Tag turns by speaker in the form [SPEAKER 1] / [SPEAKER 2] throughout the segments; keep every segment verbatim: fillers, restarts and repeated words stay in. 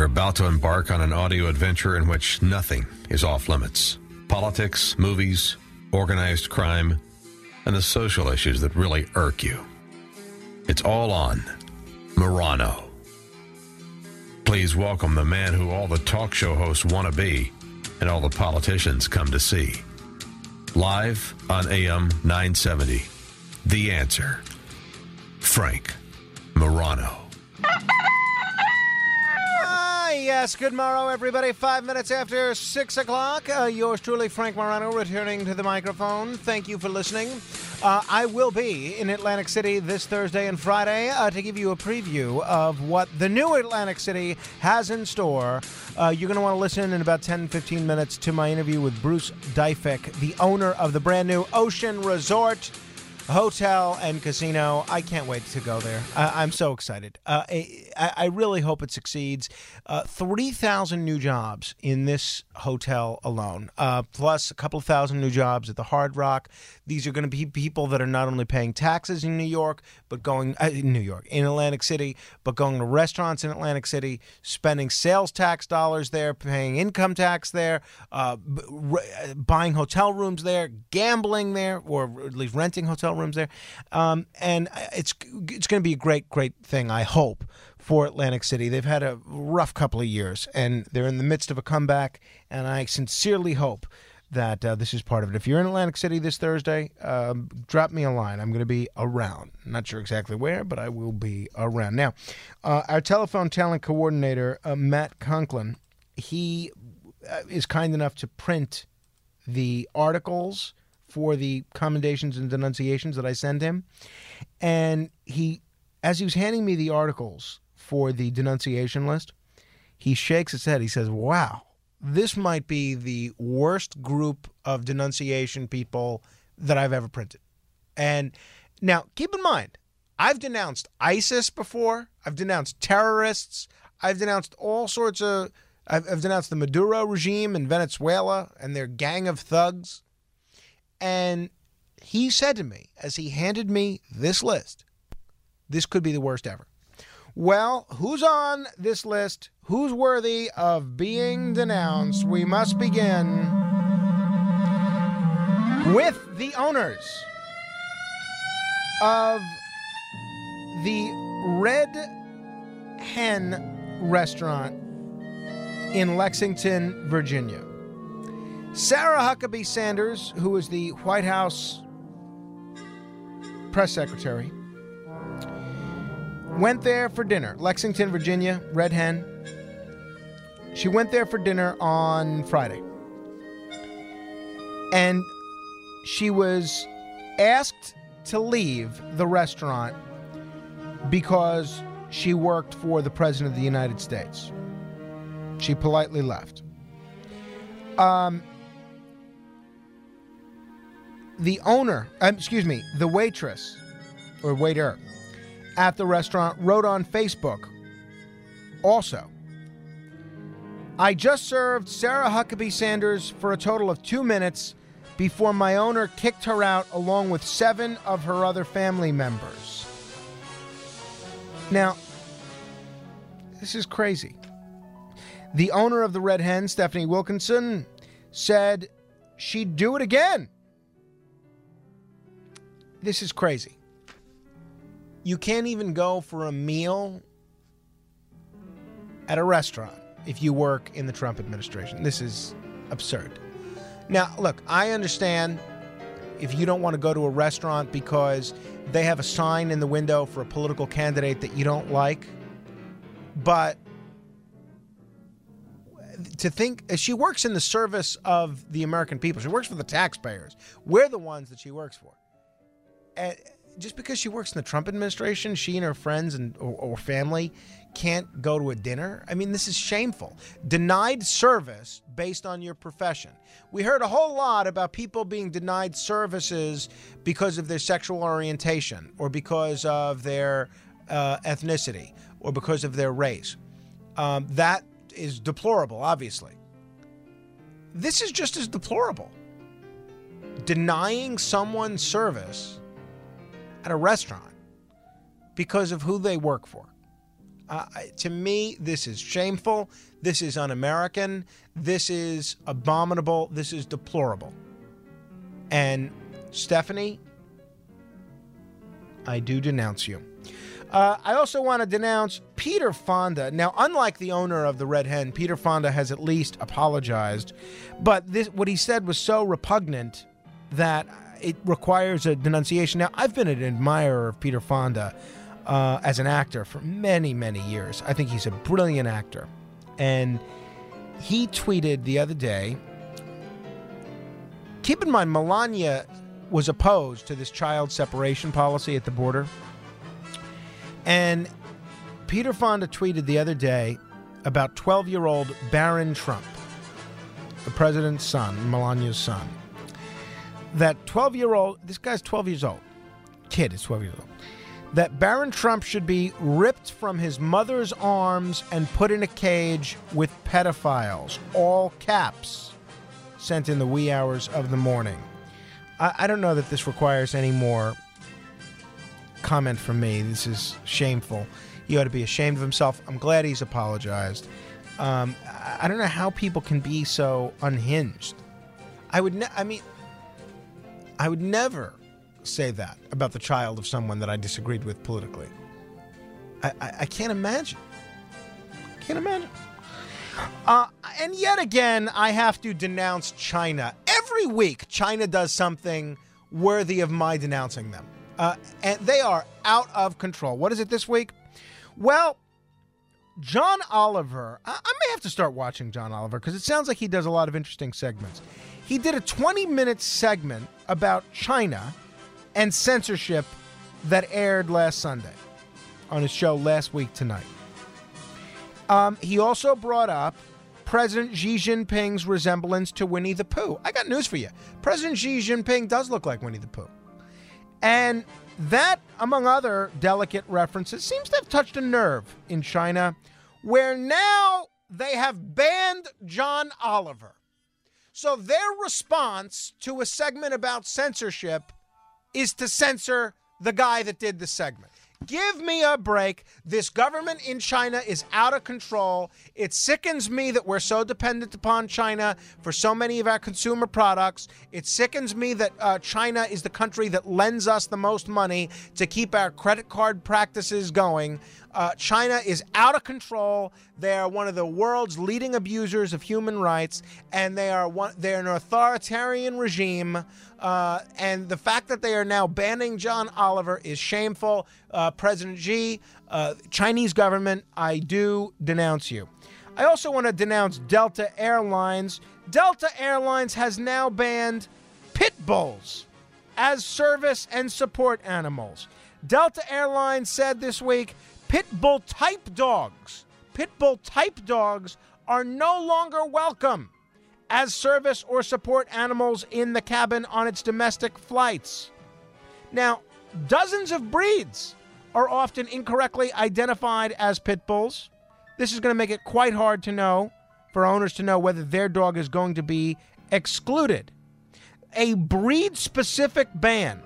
[SPEAKER 1] about to embark on an audio adventure in which nothing is off limits. Politics, movies, organized crime, and the social issues that really irk you. It's all on Morano. Please welcome the man who all the talk show hosts want to be and all the politicians come to see. Live on A M nine seventy, The Answer, Frank Morano.
[SPEAKER 2] Ah, yes, good morrow, everybody. Five minutes after six o'clock. Uh, yours truly, Frank Morano, returning to the microphone. Thank you for listening. Uh, I will be in Atlantic City this Thursday and Friday uh, to give you a preview of what the new Atlantic City has in store. Uh, you're going to want to listen in about ten, fifteen minutes to my interview with Bruce Dyfek, the owner of the brand new Ocean Resort Hotel and Casino. I can't wait to go there. I, I'm so excited. Uh, I, I really hope it succeeds. Uh, three thousand new jobs in this hotel alone, uh, plus a couple of thousand new jobs at the Hard Rock. These are going to be people that are not only paying taxes in New York, but going uh, in New York, in Atlantic City, but going to restaurants in Atlantic City, spending sales tax dollars there, paying income tax there, uh, b- r- buying hotel rooms there, gambling there, or at least renting hotel rooms there. Um, and it's it's going to be a great, great thing, I hope, for Atlantic City. They've had a rough couple of years, and they're in the midst of a comeback, and I sincerely hope that uh, this is part of it. If you're in Atlantic City this Thursday, um, drop me a line. I'm going to be around. Not sure exactly where, but I will be around. Now, uh, our telephone talent coordinator, uh, Matt Conklin, he uh, is kind enough to print the articles for the commendations and denunciations that I send him. And he, as he was handing me the articles for the denunciation list, he shakes his head. He says, wow, this might be the worst group of denunciation people that I've ever printed. And now, keep in mind, I've denounced ISIS before. I've denounced terrorists. I've denounced all sorts of... I've, I've denounced the Maduro regime in Venezuela and their gang of thugs. And he said to me, as he handed me this list, this could be the worst ever. Well, who's on this list? Who's worthy of being denounced? We must begin with the owners of the Red Hen restaurant in Lexington, Virginia. Sarah Huckabee Sanders, who is the White House press secretary, went there for dinner. Lexington, Virginia, Red Hen. She went there for dinner on Friday. And she was asked to leave the restaurant because she worked for the President of the United States. She politely left. Um, the owner, um, excuse me, the waitress or waiter at the restaurant wrote on Facebook also, I just served Sarah Huckabee Sanders for a total of two minutes before my owner kicked her out along with seven of her other family members. Now, this is crazy. The owner of the Red Hen, Stephanie Wilkinson, said she'd do it again. This is crazy. You can't even go for a meal at a restaurant if you work in the Trump administration. This is absurd. Now, look, I understand if you don't want to go to a restaurant because they have a sign in the window for a political candidate that you don't like, but to think she works in the service of the American people. She works for the taxpayers. We're the ones that she works for. And just because she works in the Trump administration, she and her friends and or, or family can't go to a dinner. I mean, this is shameful. Denied service based on your profession. We heard a whole lot about people being denied services because of their sexual orientation or because of their uh, ethnicity or because of their race. Um, that is deplorable, obviously. This is just as deplorable. Denying someone service at a restaurant because of who they work for. Uh, to me, this is shameful. This is un-American. This is abominable. This is deplorable. And Stephanie, I do denounce you. Uh, I also want to denounce Peter Fonda. Now, unlike the owner of the Red Hen, Peter Fonda has at least apologized. But this, what he said was so repugnant that it requires a denunciation. Now, I've been an admirer of Peter Fonda uh, as an actor for many, many years. I think he's a brilliant actor. And he tweeted the other day, keep in mind, Melania was opposed to this child separation policy at the border. And Peter Fonda tweeted the other day about twelve-year-old Barron Trump, the president's son, Melania's son. That twelve-year-old, this guy's twelve years old, kid is twelve years old, that Barron Trump should be ripped from his mother's arms and put in a cage with pedophiles, all caps, sent in the wee hours of the morning. I, I don't know that this requires any more comment from me. This is shameful. He ought to be ashamed of himself. I'm glad he's apologized. Um, I, I don't know how people can be so unhinged. I would, ne- I mean, I would never say that about the child of someone that I disagreed with politically. I, I, I can't imagine. Can't imagine. Uh, and yet again, I have to denounce China. Every week, China does something worthy of my denouncing them. Uh, and they are out of control. What is it this week? Well, John Oliver, I, I may have to start watching John Oliver because it sounds like he does a lot of interesting segments. He did a twenty-minute segment about China and censorship that aired last Sunday on his show Last Week Tonight. Um, he also brought up President Xi Jinping's resemblance to Winnie the Pooh. I got news for you. President Xi Jinping does look like Winnie the Pooh. And that, among other delicate references, seems to have touched a nerve in China, where now they have banned John Oliver. So their response to a segment about censorship is to censor the guy that did the segment. Give me a break. This government in China is out of control. It sickens me that we're so dependent upon China for so many of our consumer products. It sickens me that uh, China is the country that lends us the most money to keep our credit card practices going. Uh, China is out of control. They are one of the world's leading abusers of human rights, and they are one, they're an authoritarian regime. Uh, and the fact that they are now banning John Oliver is shameful. Uh, President Xi, uh, Chinese government, I do denounce you. I also want to denounce Delta Airlines. Delta Airlines has now banned pit bulls as service and support animals. Delta Airlines said this week, pit bull type dogs, pit bull type dogs are no longer welcome as service or support animals in the cabin on its domestic flights. Now, dozens of breeds are often incorrectly identified as pit bulls. This is going to make it quite hard to know, for owners to know whether their dog is going to be excluded. A breed-specific ban.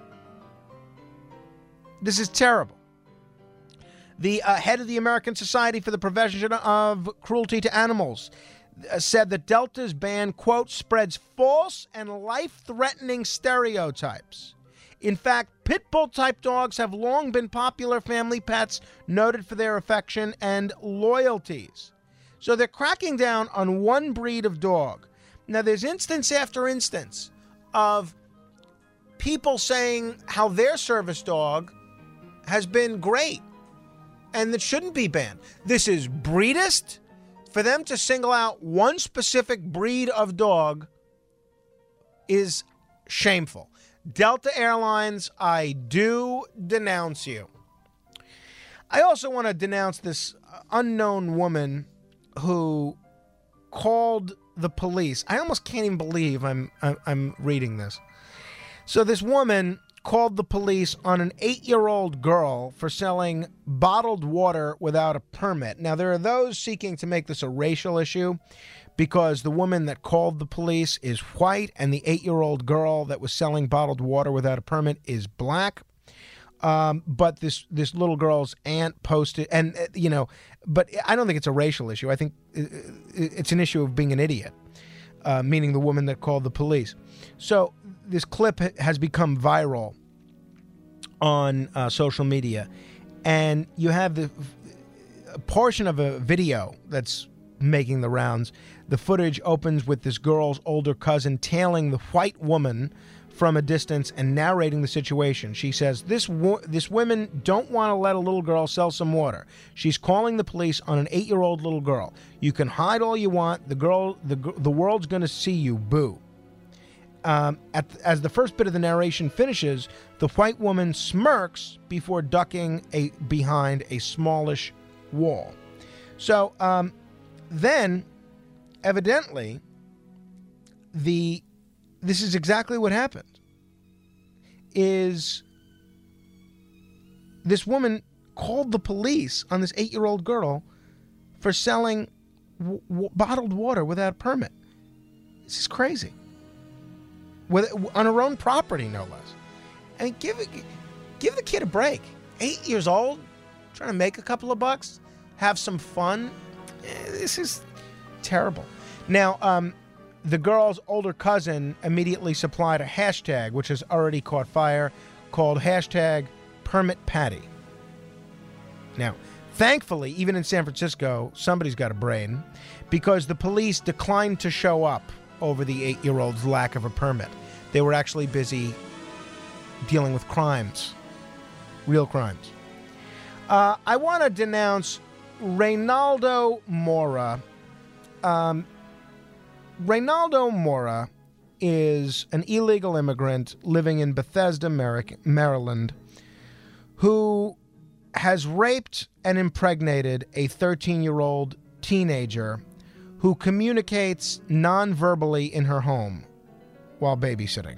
[SPEAKER 2] This is terrible. The uh, head of the American Society for the Prevention of Cruelty to Animals uh, said that Delta's ban, quote, spreads false and life-threatening stereotypes. In fact, pit bull-type dogs have long been popular family pets, noted for their affection and loyalties. So they're cracking down on one breed of dog. Now, there's instance after instance of people saying how their service dog has been great and that shouldn't be banned. This is breedist. For them to single out one specific breed of dog is shameful. Delta Airlines, I do denounce you. I also want to denounce this unknown woman who called the police. I almost can't even believe I'm I'm, I'm reading this. So this woman called the police on an eight-year-old girl for selling bottled water without a permit. Now, there are those seeking to make this a racial issue because the woman that called the police is white and the eight-year-old girl that was selling bottled water without a permit is black. Um, but this this little girl's aunt posted, and uh, you know, but I don't think it's a racial issue. I think it's an issue of being an idiot, uh, meaning the woman that called the police. So this clip has become viral on uh, social media, and you have the a portion of a video that's making the rounds. The footage opens with this girl's older cousin tailing the white woman from a distance and narrating the situation. She says, this wo- this women don't want to let a little girl sell some water. She's calling the police on an eight-year-old little girl. You can hide all you want. The girl, the the world's going to see you. Boo. Um, at, as the first bit of the narration finishes, the white woman smirks before ducking a behind a smallish wall. So um, then, evidently, the this is exactly what happened. Is this woman called the police on this eight-year-old girl for selling w- w- bottled water without a permit. This is crazy. With, on her own property, no less. I mean, give it, give the kid a break. Eight years old, trying to make a couple of bucks, have some fun. Eh, this is terrible. Now, um, the girl's older cousin immediately supplied a hashtag, which has already caught fire, called hashtag Permit Patty. Now, thankfully, even in San Francisco, somebody's got a brain, because the police declined to show up over the eight-year-old's lack of a permit. They were actually busy dealing with crimes, real crimes. Uh, I want to denounce Reynaldo Mora. Um, Reynaldo Mora is an illegal immigrant living in Bethesda, Maryland, who has raped and impregnated a thirteen-year-old teenager who communicates non-verbally in her home while babysitting.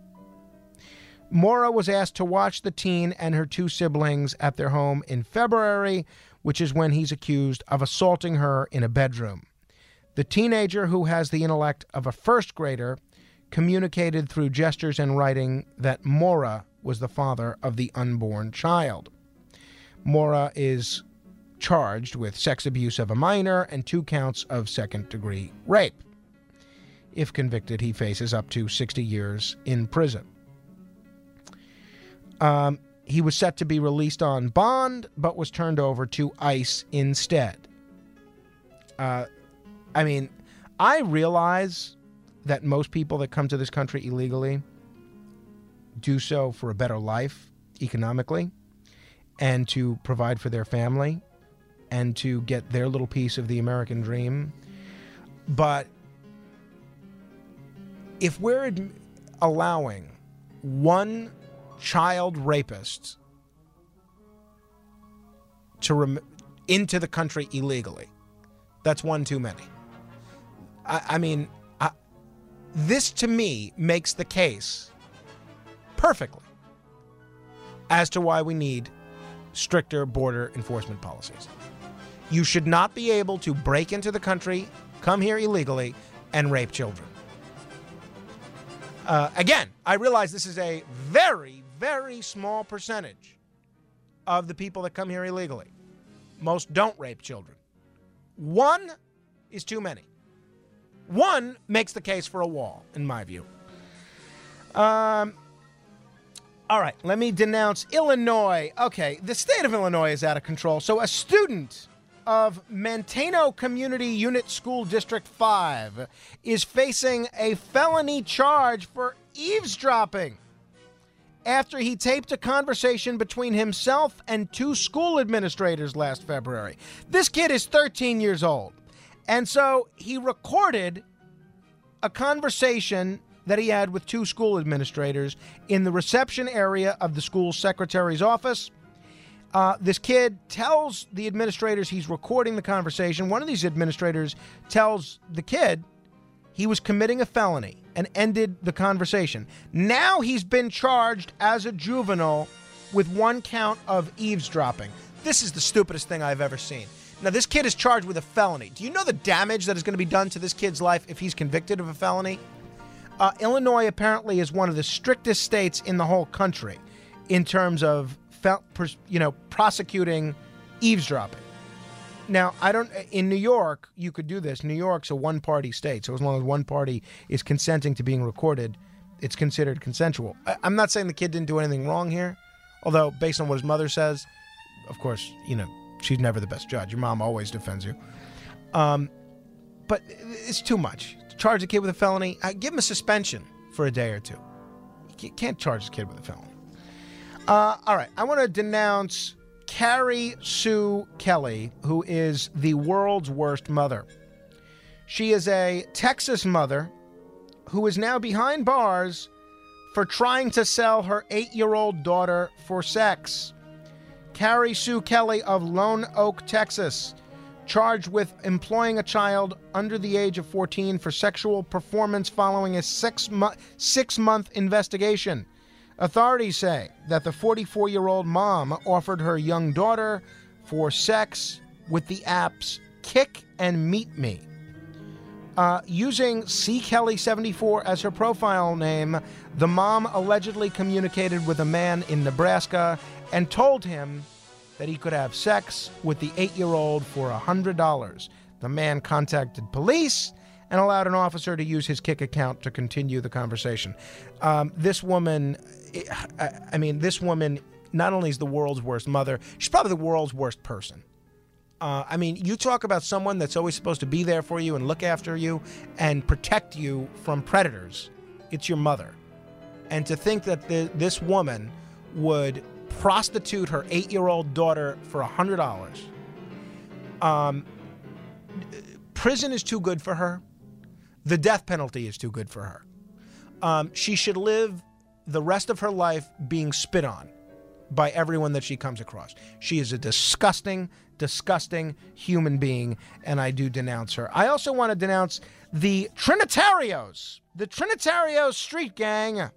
[SPEAKER 2] Mora was asked to watch the teen and her two siblings at their home in February, which is when he's accused of assaulting her in a bedroom. The teenager, who has the intellect of a first grader, communicated through gestures and writing that Mora was the father of the unborn child. Mora is charged with sex abuse of a minor and two counts of second-degree rape. If convicted, he faces up to sixty years in prison. Um, he was set to be released on bond, but was turned over to ICE instead. Uh, I mean, I realize that most people that come to this country illegally do so for a better life economically and to provide for their family and to get their little piece of the American dream. But if we're ad- allowing one child rapist to rem- into the country illegally, that's one too many. I, I mean, I, this to me makes the case perfectly as to why we need stricter border enforcement policies. You should not be able to break into the country, come here illegally, and rape children. Uh, again, I realize this is a very, very small percentage of the people that come here illegally. Most don't rape children. One is too many. One makes the case for a wall, in my view. Um, all right, let me denounce Illinois. Okay, the state of Illinois is out of control. So a student of Manteno Community Unit School District five is facing a felony charge for eavesdropping after he taped a conversation between himself and two school administrators last February. This kid is thirteen years old. And so he recorded a conversation that he had with two school administrators in the reception area of the school secretary's office. Uh, this kid tells the administrators he's recording the conversation. One of these administrators tells the kid he was committing a felony and ended the conversation. Now he's been charged as a juvenile with one count of eavesdropping. This is the stupidest thing I've ever seen. Now, this kid is charged with a felony. Do you know the damage that is going to be done to this kid's life if he's convicted of a felony? Uh, Illinois apparently is one of the strictest states in the whole country in terms of fel- pers- you know, prosecuting eavesdropping. Now, I don't. In New York, you could do this. New York's a one-party state, so as long as one party is consenting to being recorded, it's considered consensual. I, I'm not saying the kid didn't do anything wrong here, although based on what his mother says, of course, you know, she's never the best judge. Your mom always defends you. Um, but it's too much. Charge a kid with a felony. Uh, give him a suspension for a day or two. You can't charge a kid with a felony. Uh, all right, I want to denounce Carrie Sue Kelly, who is the world's worst mother. She is a Texas mother who is now behind bars for trying to sell her eight-year-old daughter for sex. Carrie Sue Kelly of Lone Oak, Texas, charged with employing a child under the age of fourteen for sexual performance following a six-month six-month investigation. Authorities say that the forty-four-year-old mom offered her young daughter for sex with the apps Kick and Meet Me. Uh, using C Kelly seventy-four as her profile name, the mom allegedly communicated with a man in Nebraska and told him that he could have sex with the eight-year-old for one hundred dollars. The man contacted police and allowed an officer to use his Kick account to continue the conversation. Um, this woman, I, I mean, this woman not only is the world's worst mother, she's probably the world's worst person. Uh, I mean, you talk about someone that's always supposed to be there for you and look after you and protect you from predators. It's your mother. And to think that the, this woman would prostitute her eight-year-old daughter for one hundred dollars. Um, prison is too good for her. The death penalty is too good for her. Um, she should live the rest of her life being spit on by everyone that she comes across. She is a disgusting, disgusting human being, and I do denounce her. I also want to denounce the Trinitarios. The Trinitarios street gang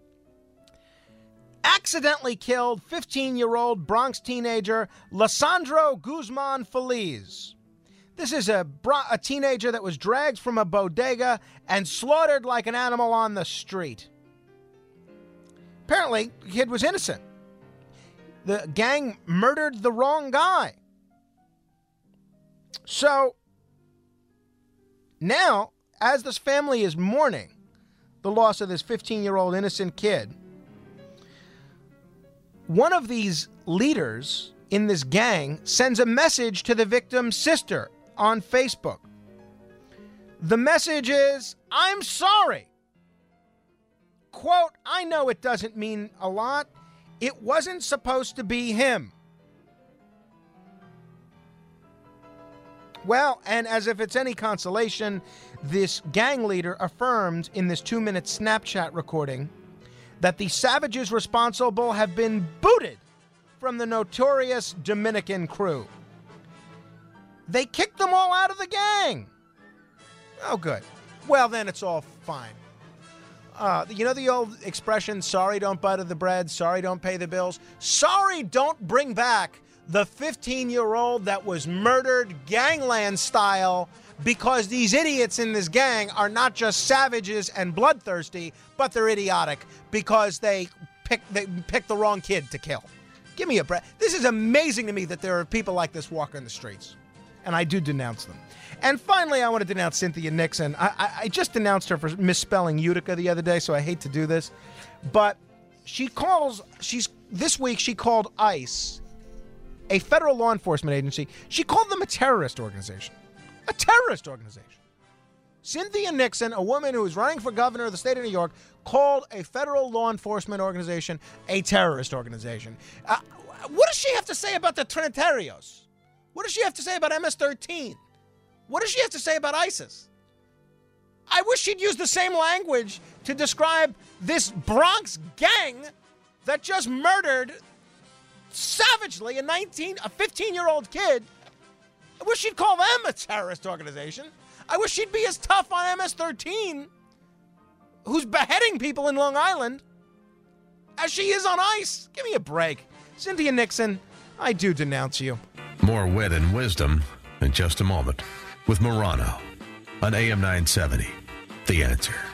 [SPEAKER 2] accidentally killed fifteen-year-old Bronx teenager Lissandro Guzman Feliz. This is a, a teenager that was dragged from a bodega and slaughtered like an animal on the street. Apparently, the kid was innocent. The gang murdered the wrong guy. So, now, as this family is mourning the loss of this fifteen-year-old innocent kid, one of these leaders in this gang sends a message to the victim's sister on Facebook. The message is, "I'm sorry. Quote, I know it doesn't mean a lot. It wasn't supposed to be him." Well, and as if it's any consolation, this gang leader affirmed in this two-minute Snapchat recording that the savages responsible have been booted from the notorious Dominican crew. They kicked them all out of the gang. Oh, good. Well, then it's all fine. Uh, you know the old expression, sorry don't butter the bread, sorry don't pay the bills? Sorry don't bring back the fifteen-year-old that was murdered gangland style because these idiots in this gang are not just savages and bloodthirsty, but they're idiotic because they picked they picked the wrong kid to kill. Give me a break. This is amazing to me that there are people like this walking the streets, and I do denounce them. And finally, I want to denounce Cynthia Nixon. I, I, I just denounced her for misspelling Utica the other day, so I hate to do this. But she calls, she's this week she called ICE, a federal law enforcement agency, she called them a terrorist organization. A terrorist organization. Cynthia Nixon, a woman who is running for governor of the state of New York, called a federal law enforcement organization a terrorist organization. Uh, what does she have to say about the Trinitarios? What does she have to say about M S thirteen? What does she have to say about ISIS? I wish she'd use the same language to describe this Bronx gang that just murdered savagely a nineteen, a fifteen-year-old kid. I wish she'd call them a terrorist organization. I wish she'd be as tough on M S thirteen, who's beheading people in Long Island, as she is on ICE. Give me a break. Cynthia Nixon, I do denounce you.
[SPEAKER 1] More wit and wisdom in just a moment with Morano on A M nine seventy. The Answer.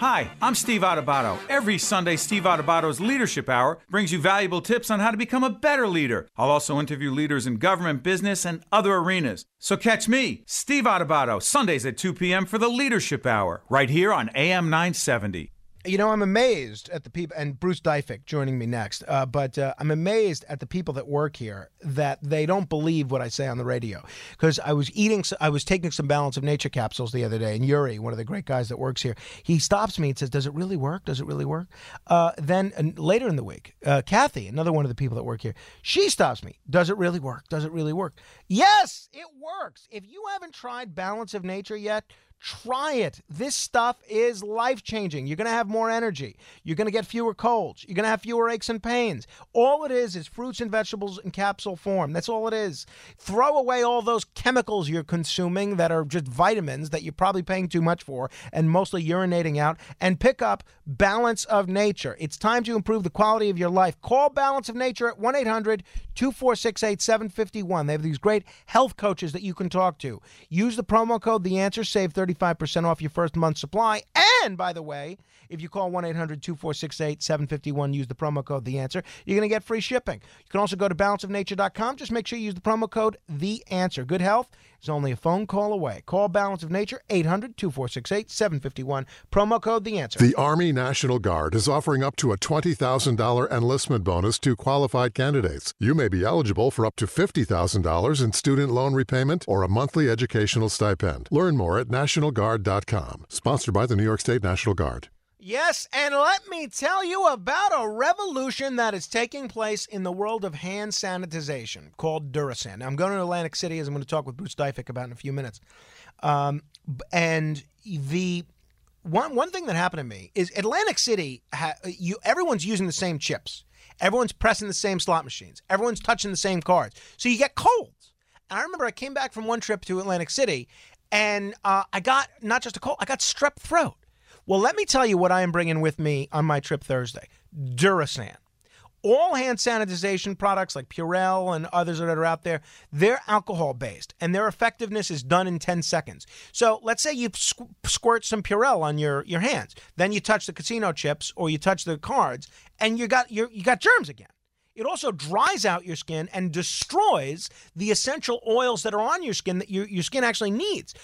[SPEAKER 3] Hi, I'm Steve Adubato. Every Sunday, Steve Adubato's Leadership Hour brings you valuable tips on how to become a better leader. I'll also interview leaders in government, business, and other arenas. So catch me, Steve Adubato, Sundays at two p.m. for the Leadership Hour, right here on A M nine seventy.
[SPEAKER 2] You know, I'm amazed at the people, and Bruce Dyfik joining me next, uh, but uh, I'm amazed at the people that work here that they don't believe what I say on the radio. Because I was eating, I was taking some Balance of Nature capsules the other day, and Yuri, one of the great guys that works here, he stops me and says, does it really work? Does it really work? Uh, then uh, later in the week, uh, Kathy, another one of the people that work here, she stops me. Does it really work? Does it really work? Yes, it works. If you haven't tried Balance of Nature yet, try it. This stuff is life-changing. You're going to have more energy. You're going to get fewer colds. You're going to have fewer aches and pains. All it is is fruits and vegetables in capsule form. That's all it is. Throw away all those chemicals you're consuming that are just vitamins that you're probably paying too much for and mostly urinating out, and pick up Balance of Nature. It's time to improve the quality of your life. Call Balance of Nature at one eight hundred two four six eight seven five one. They have these great health coaches that you can talk to. Use the promo code The Answer, save thirty-five percent off your first month's supply. And, by the way, if you call one eight hundred two four six eight seven five one, use the promo code The Answer, you're going to get free shipping. You can also go to balance of nature dot com. Just make sure you use the promo code The Answer. Good health is only a phone call away. Call Balance of Nature, eight hundred two four six eight seven five one. Promo code The Answer.
[SPEAKER 4] The Army National Guard is offering up to a twenty thousand dollars enlistment bonus to qualified candidates. You may be eligible for up to fifty thousand dollars in student loan repayment or a monthly educational stipend. Learn more at national guard dot com. Sponsored by the New York State National Guard.
[SPEAKER 2] Yes, and let me tell you about a revolution that is taking place in the world of hand sanitization called Durasan. Now, I'm going to Atlantic City, as I'm going to talk with Bruce Dyfik about in a few minutes. Um, and the one one thing that happened to me is Atlantic City, ha, you everyone's using the same chips. Everyone's pressing the same slot machines. Everyone's touching the same cards. So you get colds. And I remember I came back from one trip to Atlantic City, and uh, I got not just a cold, I got strep throat. Well, let me tell you what I am bringing with me on my trip Thursday. Durasan. All hand sanitization products like Purell and others that are out there, they're alcohol-based, and their effectiveness is done in ten seconds. So let's say you squ- squirt some Purell on your, your hands. Then you touch the casino chips or you touch the cards, and you got you're, you got germs again. It also dries out your skin and destroys the essential oils that are on your skin that your, your skin actually needs.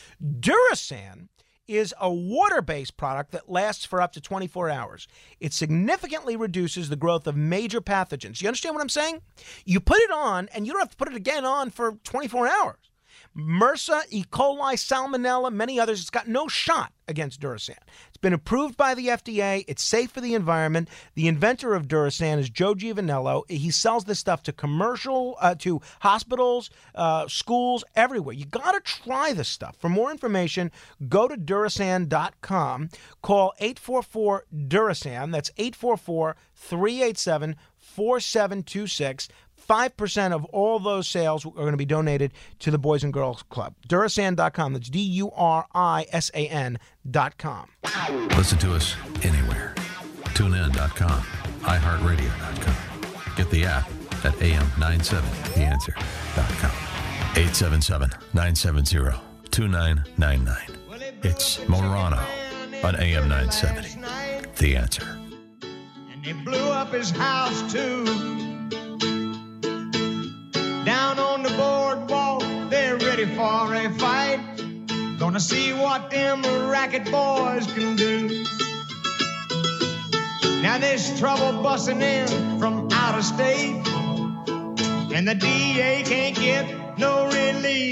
[SPEAKER 2] Durasan is a water-based product that lasts for up to twenty-four hours. It significantly reduces the growth of major pathogens. You understand what I'm saying? You put it on, and you don't have to put it again on for twenty-four hours. MRSA, E. coli, Salmonella, many others. It's got no shot against Durasan. It's been approved by the F D A. It's safe for the environment. The inventor of Durasan is Joe Giovanello. He sells this stuff to commercial, uh, to hospitals, uh, schools, everywhere. You got to try this stuff. For more information, go to Durasan dot com. Call eight four four Durasan. That's eight four four, three eight seven, four seven two six. five percent of all those sales are going to be donated to the Boys and Girls Club. Durasan dot com. That's D U R I S A N dot com.
[SPEAKER 1] Listen to us anywhere. tune in dot com, i heart radio dot com. Get the app at A M nine seventy the answer dot com. eight seven seven, nine seven zero, two nine nine nine. It's Morano on A M nine seventy. The Answer.
[SPEAKER 5] And they blew up his house, too. Down on the boardwalk, they're ready for a fight. Gonna see what them racket boys can do. Now there's trouble busting in from out of state, and the D A can't get no relief.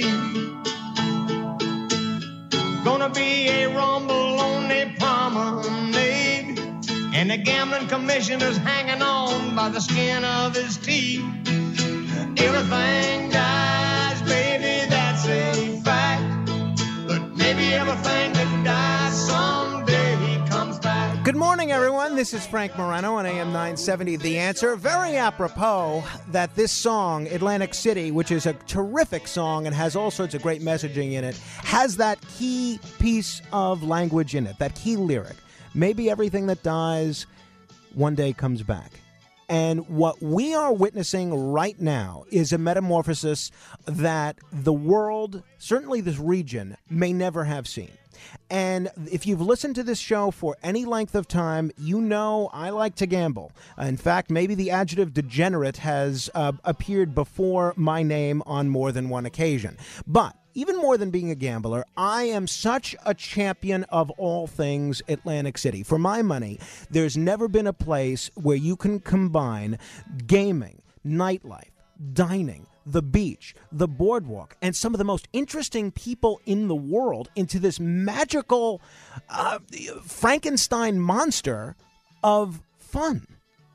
[SPEAKER 5] Gonna be a rumble on the promenade, and the gambling commissioner's hanging on by the skin of his teeth. Everything dies, baby, that's a fact. But maybe everything that dies someday comes back.
[SPEAKER 2] Good morning, everyone. This is Frank Morano on A M nine seventy, The Answer. Very apropos that this song, Atlantic City, which is a terrific song and has all sorts of great messaging in it, has that key piece of language in it, that key lyric. Maybe everything that dies one day comes back. And what we are witnessing right now is a metamorphosis that the world, certainly this region, may never have seen. And if you've listened to this show for any length of time, you know I like to gamble. In fact, maybe the adjective degenerate has uh, appeared before my name on more than one occasion. But even more than being a gambler, I am such a champion of all things Atlantic City. For my money, there's never been a place where you can combine gaming, nightlife, dining, the beach, the boardwalk, and some of the most interesting people in the world into this magical uh, Frankenstein monster of fun.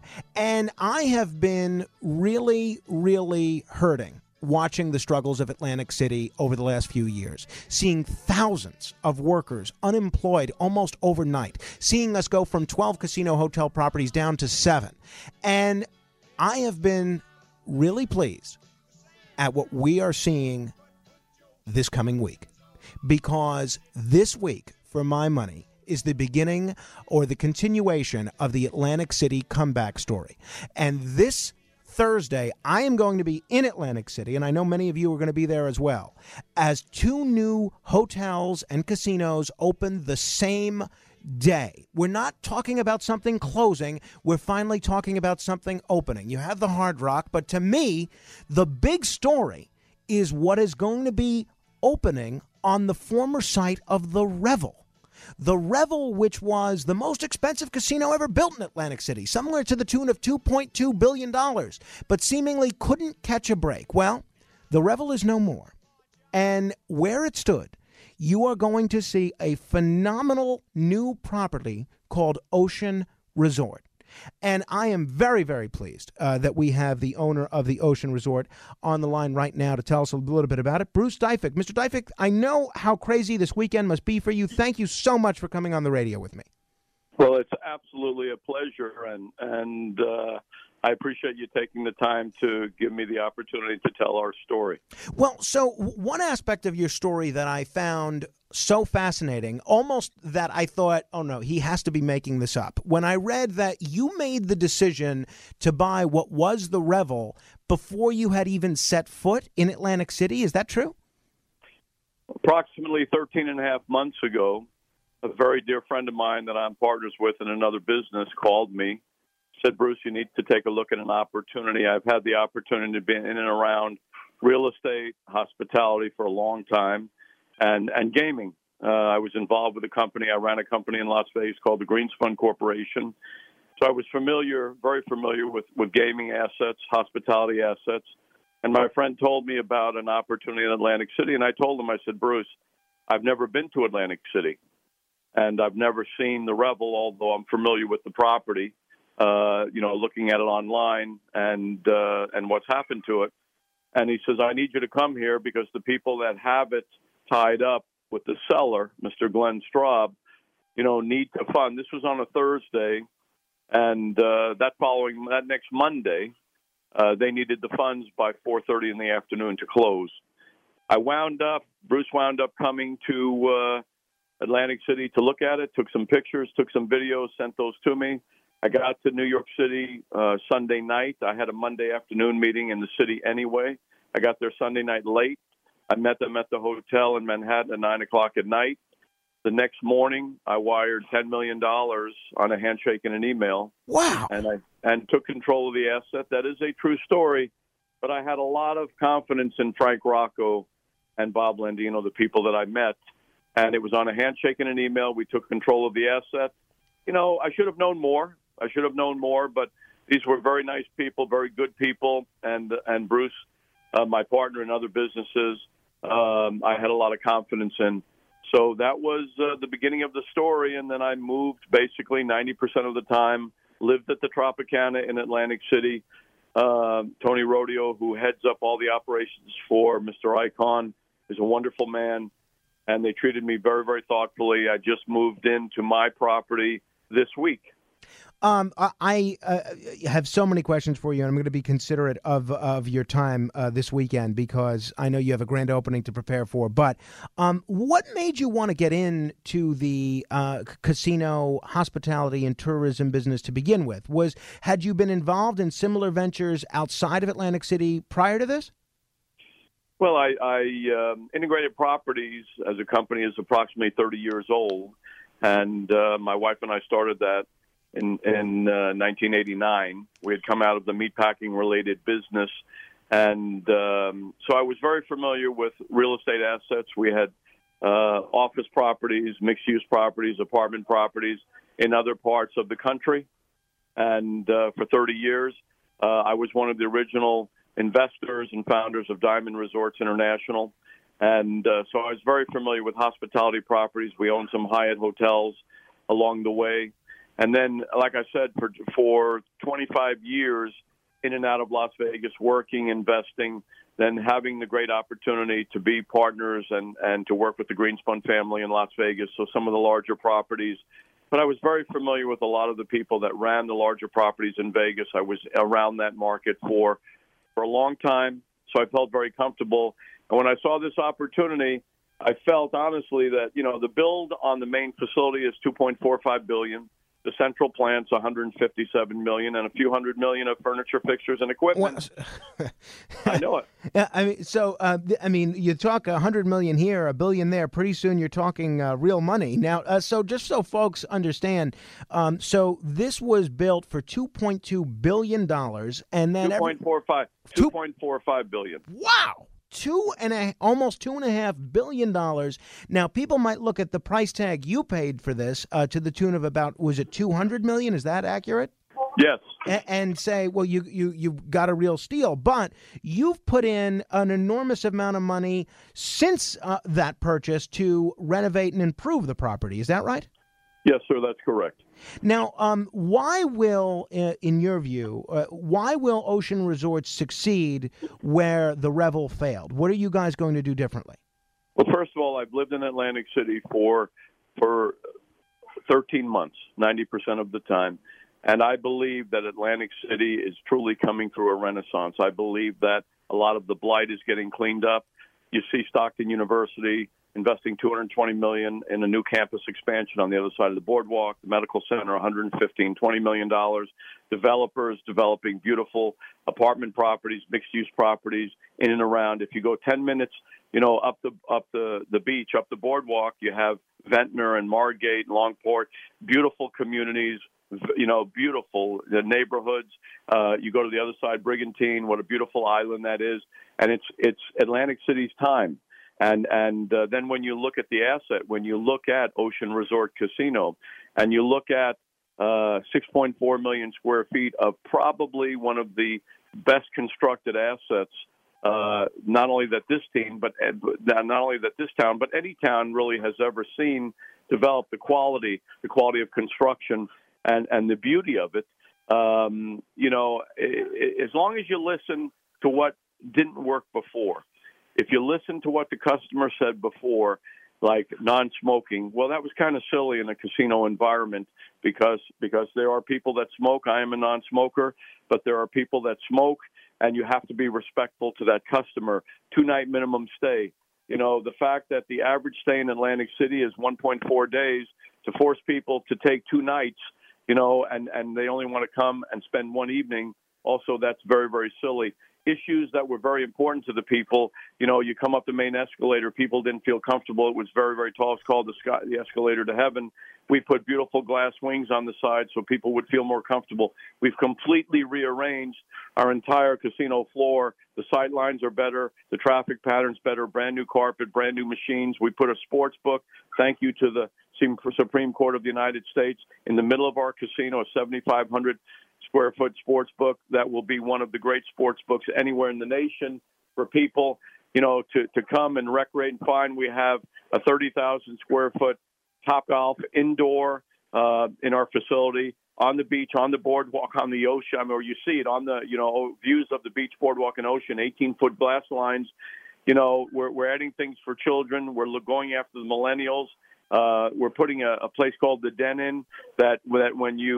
[SPEAKER 2] And I have been really, really hurting watching the struggles of Atlantic City over the last few years, seeing thousands of workers unemployed almost overnight, seeing us go from twelve casino hotel properties down to seven. And I have been really pleased at what we are seeing this coming week, because this week, for my money, is the beginning or the continuation of the Atlantic City comeback story. And this Thursday, I am going to be in Atlantic City, and I know many of you are going to be there as well, as two new hotels and casinos open the same day. We're not talking about something closing. We're finally talking about something opening. You have the Hard Rock, but to me, the big story is what is going to be opening on the former site of the Revel. The Revel, which was the most expensive casino ever built in Atlantic City, somewhere to the tune of two point two billion dollars, but seemingly couldn't catch a break. Well, the Revel is no more. And where it stood, you are going to see a phenomenal new property called Ocean Resort. And I am very, very pleased uh, that we have the owner of the Ocean Resort on the line right now to tell us a little bit about it. Bruce Dyfek. Mister Dyfek, I know how crazy this weekend must be for you. Thank you so much for coming on the radio with me.
[SPEAKER 6] Well, it's absolutely a pleasure, and, and uh, I appreciate you taking the time to give me the opportunity to tell our story.
[SPEAKER 2] Well, so one aspect of your story that I found so fascinating, almost that I thought, oh, no, he has to be making this up. When I read that you made the decision to buy what was the Revel before you had even set foot in Atlantic City. Is that true?
[SPEAKER 6] Approximately thirteen and a half months ago, a very dear friend of mine that I'm partners with in another business called me, said, Bruce, you need to take a look at an opportunity. I've had the opportunity to be in and around real estate, hospitality for a long time, and, and gaming. Uh, I was involved with a company. I ran a company in Las Vegas called the Greenspun Corporation. So I was familiar, very familiar with, with gaming assets, hospitality assets. And my friend told me about an opportunity in Atlantic City. And I told him, I said, Bruce, I've never been to Atlantic City. And I've never seen the Revel, although I'm familiar with the property, uh, you know, looking at it online and uh, and what's happened to it. And he says, I need you to come here because the people that have it tied up with the seller, Mister Glenn Straub, you know, need to fund. This was on a Thursday, and uh, that following, that next Monday, uh, they needed the funds by four thirty in the afternoon to close. I wound up, Bruce wound up coming to uh, Atlantic City to look at it, took some pictures, took some videos, sent those to me. I got to New York City uh, Sunday night. I had a Monday afternoon meeting in the city anyway. I got there Sunday night late. I met them at the hotel in Manhattan at nine o'clock at night. The next morning, I wired ten million dollars on a handshake and an email.
[SPEAKER 2] Wow.
[SPEAKER 6] And I and took control of the asset. That is a true story. But I had a lot of confidence in Frank Rocco and Bob Landino, the people that I met. And it was on a handshake and an email. We took control of the asset. You know, I should have known more. I should have known more, but these were very nice people, very good people. And and Bruce, uh, my partner in other businesses, um, I had a lot of confidence in. So that was uh, the beginning of the story. And then I moved basically ninety percent of the time, lived at the Tropicana in Atlantic City. Uh, Tony Rodeo, who heads up all the operations for Mister Icon, is a wonderful man. And they treated me very, very thoughtfully. I just moved into my property this week.
[SPEAKER 2] Um, I I, uh, have so many questions for you, and I'm going to be considerate of of your time uh, this weekend because I know you have a grand opening to prepare for. But um, what made you want to get into the uh, c- casino, hospitality, and tourism business to begin with? Was had you been involved in similar ventures outside of Atlantic City prior to this?
[SPEAKER 6] Well, I, I um, Integrated Properties as a company is approximately thirty years old, and uh, my wife and I started that in, in uh, nineteen eighty-nine. We had come out of the meatpacking related business, and um, so I was very familiar with real estate assets. We had uh, office properties, mixed-use properties, apartment properties in other parts of the country, and uh, for thirty years, uh, I was one of the original investors and founders of Diamond Resorts International. And uh, so I was very familiar with hospitality properties. We owned some Hyatt hotels along the way. And then, like I said, for, for twenty-five years in and out of Las Vegas, working, investing, then having the great opportunity to be partners and, and to work with the Greenspun family in Las Vegas, so some of the larger properties. But I was very familiar with a lot of the people that ran the larger properties in Vegas. I was around that market for for a long time, so I felt very comfortable. And when I saw this opportunity, I felt honestly that, you know, the build on the main facility is two point four five billion dollars. The central plant's one hundred fifty-seven million dollars, and a few hundred million of furniture, fixtures, and equipment. I know it.
[SPEAKER 2] Yeah, I mean, so uh, th- I mean, you talk a hundred million here, a billion there. Pretty soon, you're talking uh, real money. Now, uh, so just so folks understand, um, so this was built for two point two billion dollars, and then
[SPEAKER 6] two point four five, two point four five billion.
[SPEAKER 2] Wow. Two and a almost two and a half billion dollars. Now, people might look at the price tag you paid for this uh, to the tune of about, was it two hundred million? Is that accurate?
[SPEAKER 6] Yes.
[SPEAKER 2] A- and say, well, you you you got a real steal, but you've put in an enormous amount of money since uh, that purchase to renovate and improve the property. Is that right?
[SPEAKER 6] Yes, sir. That's correct.
[SPEAKER 2] Now, um, why will, uh, in your view, uh, why will Ocean Resorts succeed where the Revel failed? What are you guys going to do differently?
[SPEAKER 6] Well, first of all, I've lived in Atlantic City for for thirteen months, ninety percent of the time, and I believe that Atlantic City is truly coming through a renaissance. I believe that a lot of the blight is getting cleaned up. You see Stockton University investing two hundred twenty million dollars in a new campus expansion on the other side of the boardwalk. The medical center, one hundred fifteen, twenty million dollars. Developers developing beautiful apartment properties, mixed-use properties in and around. If you go ten minutes, you know, up the up the, the beach, up the boardwalk, you have Ventnor and Margate and Longport, beautiful communities, you know, beautiful the neighborhoods. Uh, you go to the other side, Brigantine, what a beautiful island that is. And it's it's Atlantic City's time. And and uh, then when you look at the asset, when you look at Ocean Resort Casino, and you look at uh, six point four million square feet of probably one of the best constructed assets, uh, not only that this team, but uh, not only that this town, but any town really has ever seen develop the quality, the quality of construction, and, and the beauty of it. Um, you know, as long as you listen to what didn't work before. If you listen to what the customer said before, like non-smoking, well, that was kind of silly in a casino environment because because there are people that smoke. I am a non-smoker, but there are people that smoke, and you have to be respectful to that customer. Two-night minimum stay. You know, the fact that the average stay in Atlantic City is one point four days, to force people to take two nights, you know, and, and they only want to come and spend one evening, also that's very, very silly. Issues that were very important to the people. You know, you come up the main escalator, people didn't feel comfortable. It was very, very tall. It's called the sky, the escalator to heaven. We put beautiful glass wings on the side so people would feel more comfortable. We've completely rearranged our entire casino floor. The sight lines are better. The traffic pattern's better. Brand new carpet, brand new machines. We put a sports book. Thank you to the Supreme Court of the United States in the middle of our casino, a seventy-five hundred square foot sports book that will be one of the great sports books anywhere in the nation for people, you know, to, to come and recreate and find. We have a thirty thousand square foot Topgolf indoor uh, in our facility on the beach, on the boardwalk, on the ocean, I mean, or you see it on the, you know, views of the beach, boardwalk, and ocean, eighteen foot glass lines. You know, we're, we're adding things for children. We're going after the millennials. Uh, we're putting a, a place called the Den in that, that when you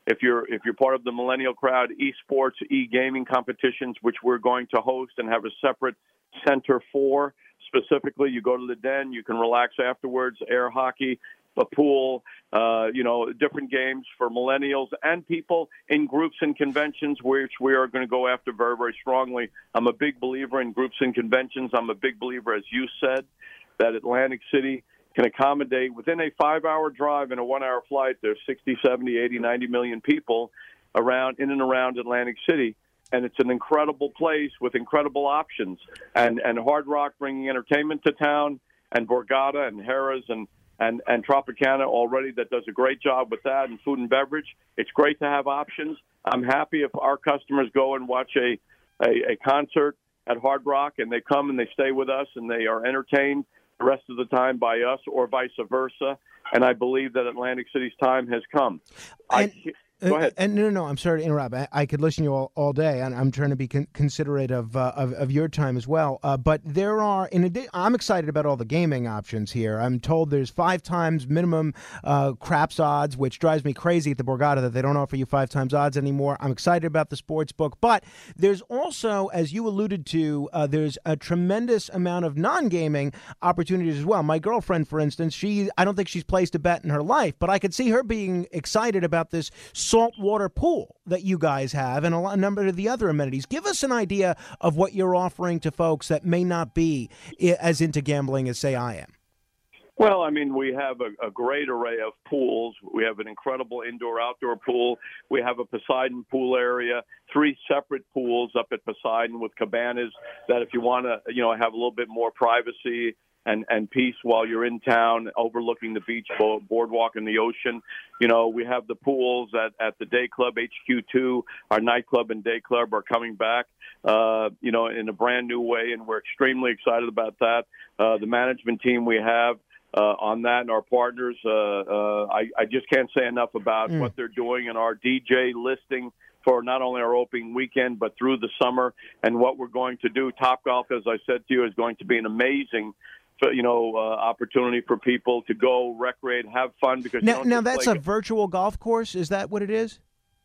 [SPEAKER 6] if you're if you're part of the millennial crowd, esports, e-gaming competitions, which we're going to host and have a separate center for. Specifically, you go to the den, you can relax afterwards, air hockey, a pool, uh, you know, different games for millennials and people in groups and conventions, which we are going to go after very, very strongly. I'm a big believer in groups and conventions. I'm a big believer, as you said, that Atlantic City can accommodate within a five-hour drive and a one-hour flight. There's sixty, seventy, eighty, ninety million people around in and around Atlantic City. And it's an incredible place with incredible options. And, and Hard Rock bringing entertainment to town, and Borgata and Harrah's and And, and Tropicana already that does a great job with that, and food and beverage. It's great to have options. I'm happy if our customers go and watch a, a, a concert at Hard Rock and they come and they stay with us and they are entertained the rest of the time by us or vice versa. And I believe that Atlantic City's time has come.
[SPEAKER 2] And-
[SPEAKER 6] I, Go ahead.
[SPEAKER 2] And no, no, no. I'm sorry to interrupt. I, I could listen to you all, all day, and I'm trying to be con- considerate of, uh, of of your time as well. Uh, but there are, in addition, I'm excited about all the gaming options here. I'm told there's five times minimum uh, craps odds, which drives me crazy at the Borgata that they don't offer you five times odds anymore. I'm excited about the sports book, but there's also, as you alluded to, uh, there's a tremendous amount of non-gaming opportunities as well. My girlfriend, for instance, she I don't think she's placed a bet in her life, but I could see her being excited about this saltwater pool that you guys have and a, lot, a number of the other amenities. Give us an idea of what you're offering to folks that may not be as into gambling as, say, I am.
[SPEAKER 6] Well, I mean, we have a, a great array of pools. We have an incredible indoor-outdoor pool. We have a Poseidon pool area, three separate pools up at Poseidon with cabanas that if you want to, you know, have a little bit more privacy and, and peace while you're in town, overlooking the beach, boardwalk, and the ocean. You know, we have the pools at, at the Day Club, H Q two. Our nightclub and day club are coming back, uh, you know, in a brand new way, and we're extremely excited about that. Uh, the management team we have uh, on that and our partners, uh, uh, I, I just can't say enough about mm. what they're doing and our D J listing for not only our opening weekend, but through the summer and what we're going to do. Topgolf, as I said to you, is going to be an amazing you know, uh, opportunity for people to go recreate, have fun. Because
[SPEAKER 2] now,
[SPEAKER 6] you don't
[SPEAKER 2] now that's a
[SPEAKER 6] it.
[SPEAKER 2] virtual golf course. Is that what it is?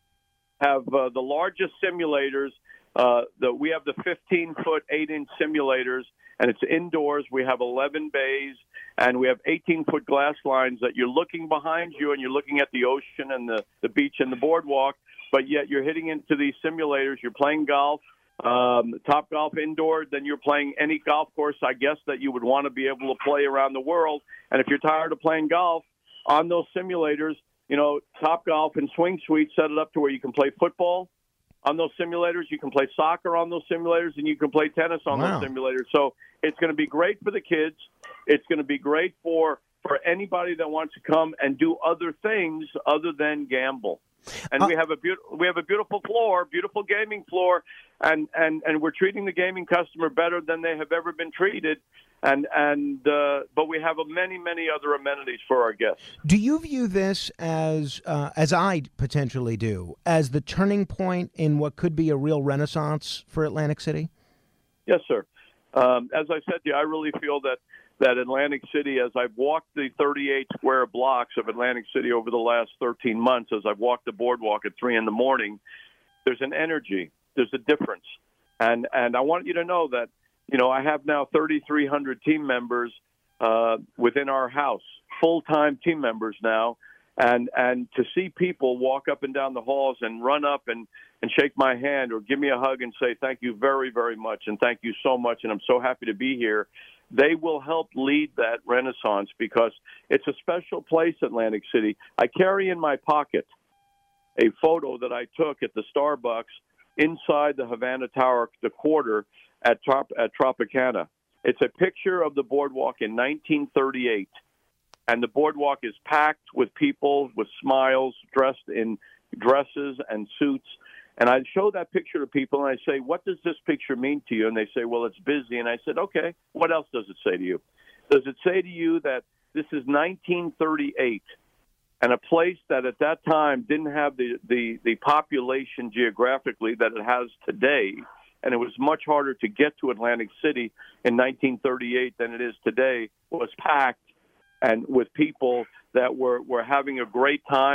[SPEAKER 6] Have uh, the largest simulators. Uh, the, we have the fifteen foot, eight inch simulators, and it's indoors. We have eleven bays, and we have eighteen foot glass lines that you're looking behind you, and you're looking at the ocean and the, the beach and the boardwalk. But yet you're hitting into these simulators. You're playing golf. Um, Top Golf indoor, then you're playing any golf course, I guess, that you would want to be able to play around the world. And if you're tired of playing golf on those simulators, you know, Top Golf and Swing Suite set it up to where you can play football on those simulators, you can play soccer on those simulators, and you can play tennis on
[SPEAKER 2] wow.
[SPEAKER 6] those simulators. So it's going to be great for the kids. It's going to be great for, for anybody that wants to come and do other things other than gamble. And uh, we have a beautiful we have a beautiful floor, beautiful gaming floor, and, and, and we're treating the gaming customer better than they have ever been treated. And and uh, but we have a many many other amenities for our guests.
[SPEAKER 2] Do you view this as uh, as I potentially do as the turning point in what could be a real renaissance for Atlantic City?
[SPEAKER 6] Yes, sir. Um, as I said to you, I really feel that. that Atlantic City, as I've walked the thirty-eight square blocks of Atlantic City over the last thirteen months, as I've walked the boardwalk at three in the morning, there's an energy, there's a difference. And and I want you to know that, you know, I have now thirty-three hundred team members uh, within our house, full-time team members now. And and to see people walk up and down the halls and run up and, and shake my hand or give me a hug and say, thank you very, very much, and thank you so much, and I'm so happy to be here, they will help lead that renaissance because it's a special place, Atlantic City. I carry in my pocket a photo that I took at the Starbucks inside the Havana Tower, the quarter at, Trop- at Tropicana. It's a picture of the boardwalk in nineteen thirty-eight. And the boardwalk is packed with people with smiles, dressed in dresses and suits. And I show that picture to people, and I say, what does this picture mean to you? And they say, well, it's busy. And I said, okay, what else does it say to you? Does it say to you that this is nineteen thirty-eight and a place that at that time didn't have the, the, the population geographically that it has today, and it was much harder to get to Atlantic City in nineteen thirty-eight than it is today, was packed and with people that were, were having a great time.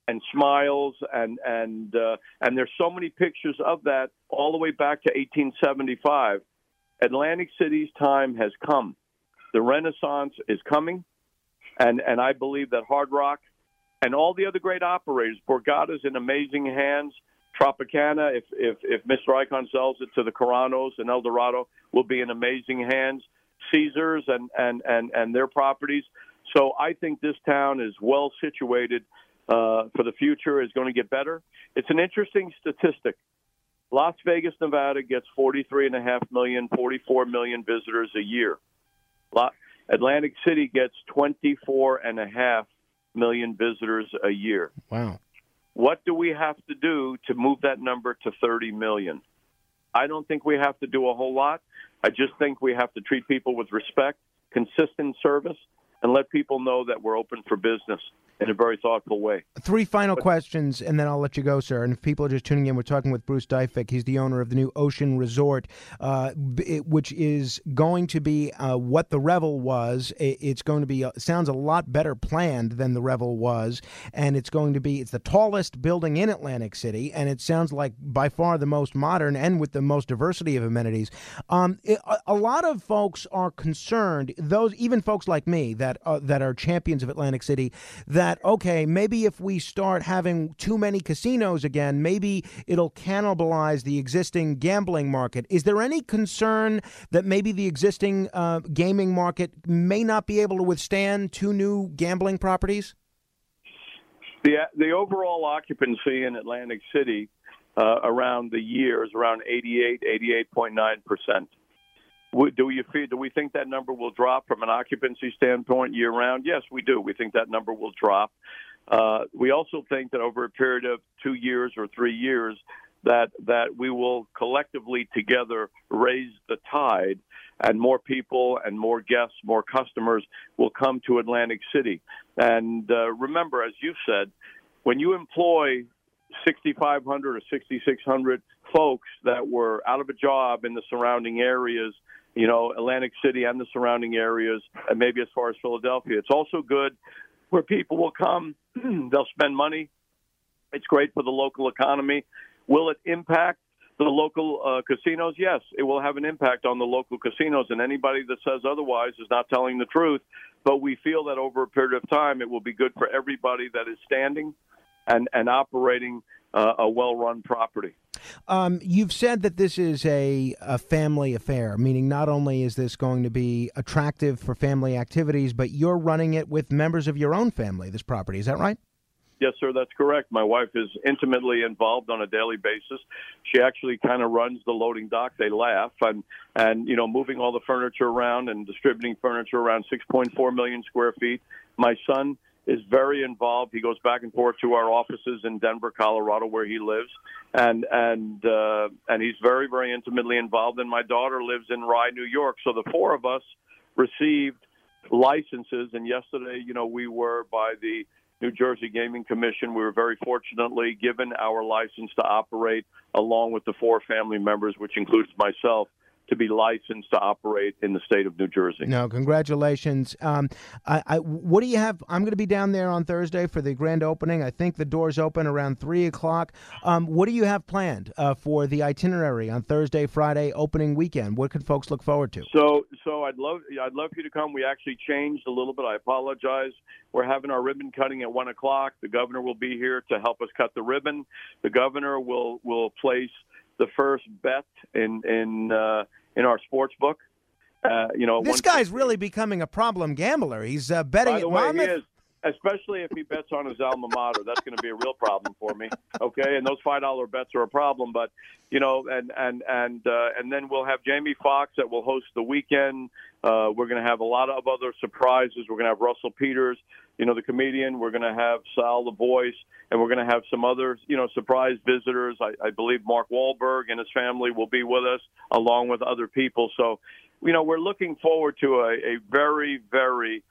[SPEAKER 6] and smiles, and and uh, and there's so many pictures of that all the way back to eighteen seventy-five. Atlantic City's time has come. The Renaissance is coming, and and I believe that Hard Rock and all the other great operators, Borgata's in amazing hands. Tropicana, if if if Mister Icon sells it to the Carranos and El Dorado, will be in amazing hands. Caesars and and and and their properties. So I think this town is well situated uh, for the future. Is going to get better. It's an interesting statistic. Las Vegas, Nevada gets forty-three and a half million, forty-four million visitors a year. Atlantic City gets twenty-four and a half million visitors a year.
[SPEAKER 2] Wow.
[SPEAKER 6] What do we have to do to move that number to thirty million? I don't think we have to do a whole lot. I just think we have to treat people with respect, consistent service, and let people know that we're open for business in a very thoughtful way.
[SPEAKER 2] Three final questions, and then I'll let you go, sir. And if people are just tuning in, we're talking with Bruce Dyfek. He's the owner of the new Ocean Resort, uh, it, which is going to be uh, what the Revel was. It, it's going to be, uh, sounds a lot better planned than the Revel was, and it's going to be, it's the tallest building in Atlantic City, and it sounds like by far the most modern and with the most diversity of amenities. Um, it, a, a lot of folks are concerned, those even folks like me that uh, that are champions of Atlantic City, that okay, maybe if we start having too many casinos again, maybe it'll cannibalize the existing gambling market. Is there any concern that maybe the existing uh, gaming market may not be able to withstand two new gambling properties?
[SPEAKER 6] The the overall occupancy in Atlantic City uh, around the year is around eighty-eight, eighty-eight point nine percent. Do you feel, do we think that number will drop from an occupancy standpoint year round? Yes, we do. We think that number will drop. Uh, we also think that over a period of two years or three years, that that we will collectively together raise the tide, and more people and more guests, more customers will come to Atlantic City. And uh, remember, as you said, when you employ sixty-five hundred or sixty-six hundred folks that were out of a job in the surrounding areas, you know, Atlantic City and the surrounding areas, and maybe as far as Philadelphia. It's also good where people will come, they'll spend money. It's great for the local economy. Will it impact the local uh, casinos? Yes, it will have an impact on the local casinos, and anybody that says otherwise is not telling the truth. But we feel that over a period of time, it will be good for everybody that is standing and, and operating uh, a well-run property.
[SPEAKER 2] Um, you've said that this is a, a family affair, meaning not only is this going to be attractive for family activities, but you're running it with members of your own family, this property. Is that right?
[SPEAKER 6] Yes, sir, that's correct. My wife is intimately involved on a daily basis. She actually kind of runs the loading dock. They laugh. And, and, you know, moving all the furniture around and distributing furniture around six point four million square feet. My son is very involved. He goes back and forth to our offices in Denver, Colorado, where he lives, and and uh, and he's very, very intimately involved. And my daughter lives in Rye, New York. So the four of us received licenses. And yesterday, you know, we were by the New Jersey Gaming Commission. We were very fortunately given our license to operate along with the four family members, which includes myself, to be licensed to operate in the state of New Jersey.
[SPEAKER 2] No, congratulations. Um, I, I, what do you have? I'm going to be down there on Thursday for the grand opening. I think the doors open around three o'clock. Um, what do you have planned uh, for the itinerary on Thursday, Friday, opening weekend? What can folks look forward to?
[SPEAKER 6] So, so I'd love, I'd love for you to come. We actually changed a little bit. I apologize. We're having our ribbon cutting at one o'clock. The governor will be here to help us cut the ribbon. The governor will will place the first bet in in uh, in our sports book. Uh, you know,
[SPEAKER 2] this guy's really becoming a problem gambler. He's uh, betting
[SPEAKER 6] By the
[SPEAKER 2] at
[SPEAKER 6] way,
[SPEAKER 2] Monmouth.
[SPEAKER 6] He is, especially if he bets on his alma mater. That's going to be a real problem for me. Okay, and those five dollar bets are a problem. But you know, and and and uh, and then we'll have Jamie Foxx that will host the weekend. Uh, we're going to have a lot of other surprises. We're going to have Russell Peters, you know, the comedian. We're going to have Sal the Voice, and we're going to have some other, you know, surprise visitors. I, I believe Mark Wahlberg and his family will be with us, along with other people. So, you know, we're looking forward to a, a very, very,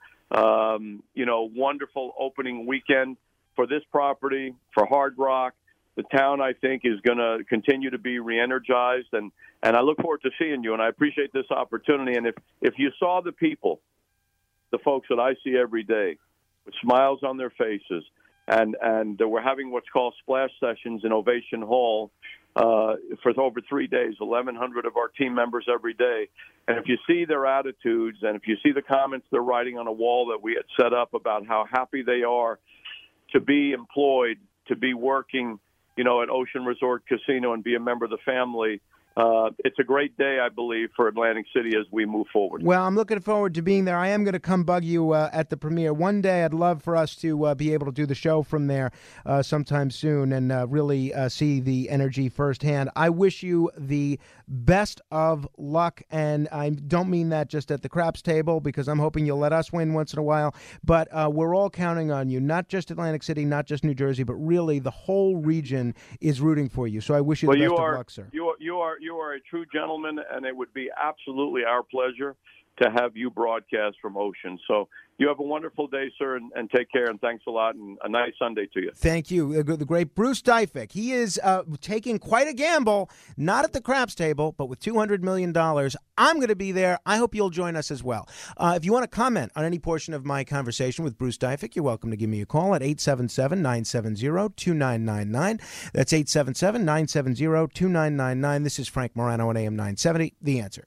[SPEAKER 6] um, you know, wonderful opening weekend for this property, for Hard Rock. The town, I think, is going to continue to be re-energized, and, and I look forward to seeing you, and I appreciate this opportunity. And if, if you saw the people, the folks that I see every day, with smiles on their faces And and we're having what's called splash sessions in Ovation Hall uh, for over three days, eleven hundred of our team members every day. And if you see their attitudes and if you see the comments they're writing on a wall that we had set up about how happy they are to be employed, to be working, you know, at Ocean Resort Casino and be a member of the family, Uh, it's a great day, I believe, for Atlantic City as we move forward.
[SPEAKER 2] Well, I'm looking forward to being there. I am going to come bug you uh, at the premiere. One day I'd love for us to uh, be able to do the show from there uh, sometime soon and uh, really uh, see the energy firsthand. I wish you the best of luck, and I don't mean that just at the craps table because I'm hoping you'll let us win once in a while, but uh, we're all counting on you, not just Atlantic City, not just New Jersey, but really the whole region is rooting for you. So I wish you
[SPEAKER 6] well,
[SPEAKER 2] the best
[SPEAKER 6] you are,
[SPEAKER 2] of luck, sir.
[SPEAKER 6] You are, you are You are a true gentleman, and it would be absolutely our pleasure to have you broadcast from Ocean. So you have a wonderful day, sir, and, and take care, and thanks a lot, and a nice Sunday to you.
[SPEAKER 2] Thank you. The great Bruce Dyfek. He is uh, taking quite a gamble, not at the craps table, but with two hundred million dollars. I'm going to be there. I hope you'll join us as well. Uh, if you want to comment on any portion of my conversation with Bruce Dyfek, you're welcome to give me a call at eight seven seven, nine seven zero, two nine nine nine. That's eight seven seven, nine seven zero, two nine nine nine. This is Frank Morano on A M nine seventy. The Answer.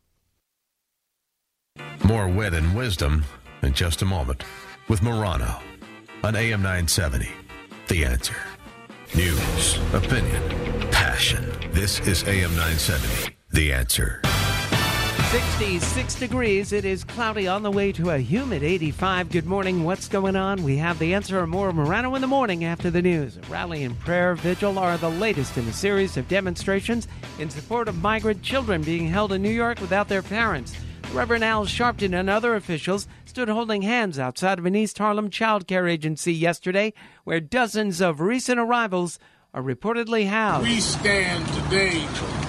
[SPEAKER 1] More wit and wisdom in just a moment with Morano on A M nine seventy. The Answer. News, opinion, passion. This is A M nine seventy. The Answer.
[SPEAKER 7] sixty-six degrees. It is cloudy on the way to a humid eighty-five. Good morning. What's going on? We have The Answer and more Morano in the morning after the news. A rally and prayer vigil are the latest in a series of demonstrations in support of migrant children being held in New York without their parents. Reverend Al Sharpton and other officials stood holding hands outside of an East Harlem child care agency yesterday, where dozens of recent arrivals are reportedly housed.
[SPEAKER 8] We stand today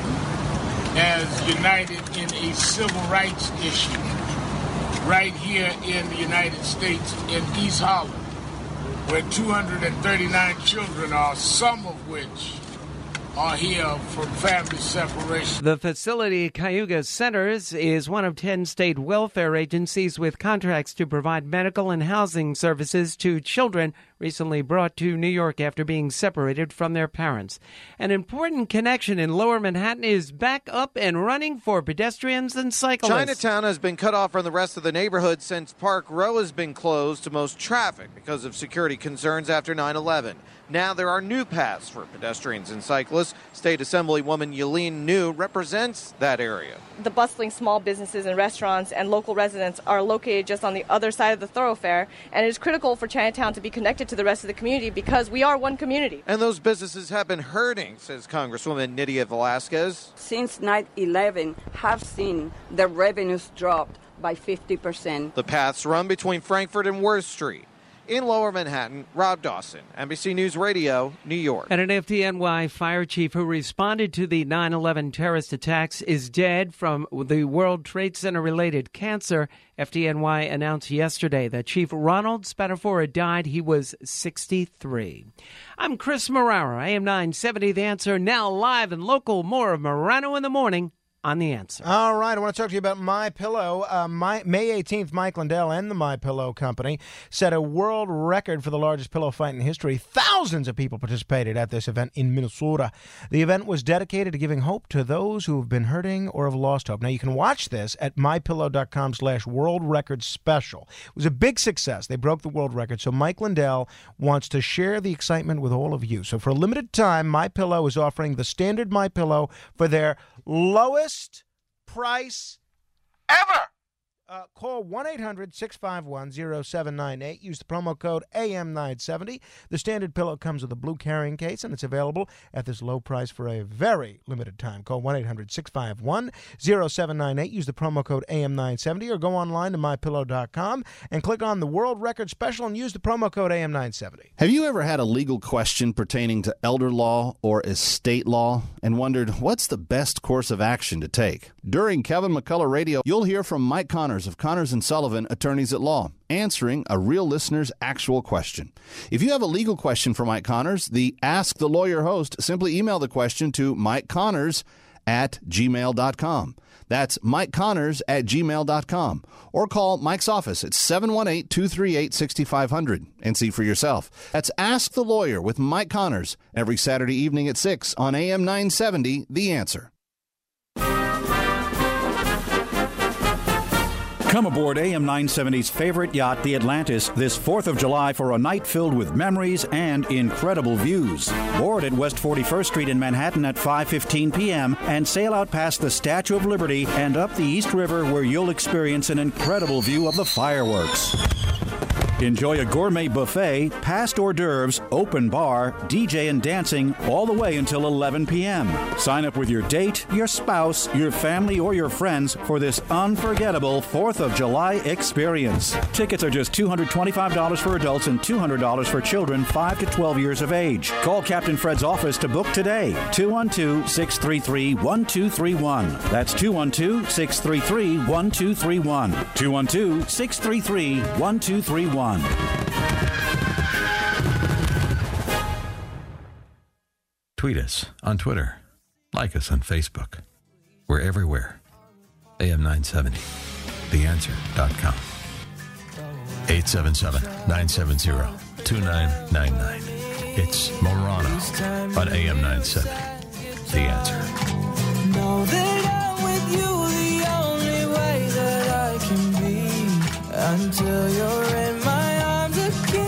[SPEAKER 8] as united in a civil rights issue right here in the United States in East Harlem, where two hundred thirty-nine children are, some of which are here from family separation.
[SPEAKER 7] The facility, Cayuga Centers, is one of ten state welfare agencies with contracts to provide medical and housing services to children recently brought to New York after being separated from their parents. An important connection in Lower Manhattan is back up and running for pedestrians and cyclists.
[SPEAKER 9] Chinatown has been cut off from the rest of the neighborhood since Park Row has been closed to most traffic because of security concerns after nine eleven. Now there are new paths for pedestrians and cyclists. State Assemblywoman Yelene New represents that area.
[SPEAKER 10] The bustling small businesses and restaurants and local residents are located just on the other side of the thoroughfare, and it is critical for Chinatown to be connected to the rest of the community because we are one community.
[SPEAKER 9] And those businesses have been hurting, says Congresswoman Nydia Velasquez.
[SPEAKER 11] Since nine eleven, have seen the revenues dropped by fifty percent.
[SPEAKER 9] The paths run between Frankfurt and Worth Street. In Lower Manhattan, Rob Dawson, N B C News Radio, New York.
[SPEAKER 7] And an F D N Y fire chief who responded to the nine eleven terrorist attacks is dead from the World Trade Center-related cancer. F D N Y announced yesterday that Chief Ronald Spadafora died. He was sixty-three. I'm Chris Moraro, A M nine seventy, The Answer, now live and local. More of Morano in the Morning on The Answer.
[SPEAKER 2] All right, I want to talk to you about MyPillow. Uh, my, May eighteenth, Mike Lindell and the MyPillow Company set a world record for the largest pillow fight in history. Thousands of people participated at this event in Minnesota. The event was dedicated to giving hope to those who have been hurting or have lost hope. Now, you can watch this at mypillow.com slash world record special. It was a big success. They broke the world record, so Mike Lindell wants to share the excitement with all of you. So for a limited time, MyPillow is offering the standard MyPillow for their lowest price ever. Uh, call one eight hundred, six five one, zero seven nine eight. Use the promo code A M nine seventy. The standard pillow comes with a blue carrying case, and it's available at this low price for a very limited time. Call one eight hundred, six five one, zero seven nine eight. Use the promo code A M nine seventy or go online to my pillow dot com and click on the World Record Special and use the promo code A M nine seventy.
[SPEAKER 12] Have you ever had a legal question pertaining to elder law or estate law and wondered what's the best course of action to take? During Kevin McCullough Radio, you'll hear from Mike Connors of Connors and Sullivan, attorneys at law, answering a real listener's actual question. If you have a legal question for Mike Connors, the Ask the Lawyer host, simply email the question to Mike Connors at gmail dot com. That's Mike Connors at gmail dot com. Or call Mike's office at seven one eight, two three eight, six five zero zero and see for yourself. That's Ask the Lawyer with Mike Connors every Saturday evening at six on A M nine seventy, The Answer.
[SPEAKER 13] Come aboard A M nine seventy's favorite yacht, the Atlantis, this fourth of July for a night filled with memories and incredible views. Board at West forty-first Street in Manhattan at five fifteen p.m. and sail out past the Statue of Liberty and up the East River where you'll experience an incredible view of the fireworks. Enjoy a gourmet buffet, past hors d'oeuvres, open bar, D J and dancing all the way until eleven p.m. Sign up with your date, your spouse, your family, or your friends for this unforgettable fourth of July experience. Tickets are just two hundred twenty-five dollars for adults and two hundred dollars for children five to twelve years of age. Call Captain Fred's office to book today. two one two, six three three, one two three one. That's two one two, six three three, one two three one. two one two, six three three, one two three one.
[SPEAKER 1] Tweet us on Twitter. Like us on Facebook. We're everywhere. A M nine seventy, the answer dot com. eight seven seven, nine seven zero, two nine nine nine. It's Morano on A M nine seventy, The Answer.
[SPEAKER 14] Know that I'm with you the only way that I can be until you're in my arms